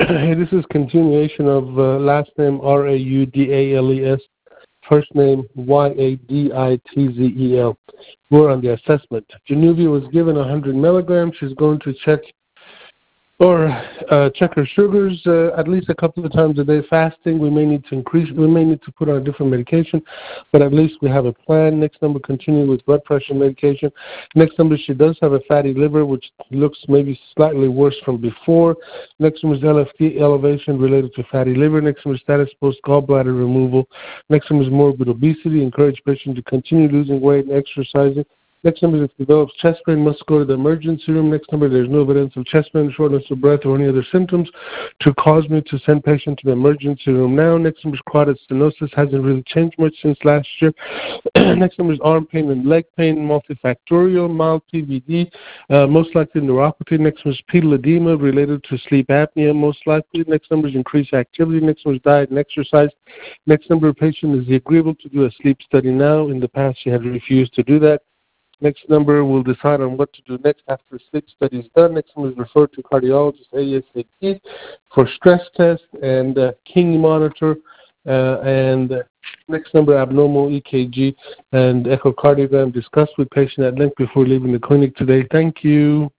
This is continuation of last name Raudales, first name Yaditzel. More on the assessment. Januvia was given 100 milligrams. She's going to check her sugars at least a couple of times a day fasting. We may need to put on a different medication, but at least we have a plan. Next number, continue with blood pressure medication. Next number, she does have a fatty liver, which looks maybe slightly worse from before. Next number is LFT elevation related to fatty liver. Next number is status post gallbladder removal. Next number is morbid obesity. Encourage patient to continue losing weight and exercising. Next number, if it develops chest pain, must go to the emergency room. Next number, there's no evidence of chest pain, shortness of breath, or any other symptoms to cause me to send patient to the emergency room now. Next number is carotid stenosis, hasn't really changed much since last year. Next number is arm pain and leg pain, multifactorial, mild PVD, most likely neuropathy. Next number is pedal edema related to sleep apnea, most likely. Next number is increased activity. Next number is diet and exercise. Next number of patient is agreeable to do a sleep study now. In the past, she had refused to do that. Next number will decide on what to do next after sleep study is done. Next number is referred to cardiologist ASAP for stress test and King monitor. And next number, abnormal EKG and echocardiogram discussed with patient at length before leaving the clinic today. Thank you.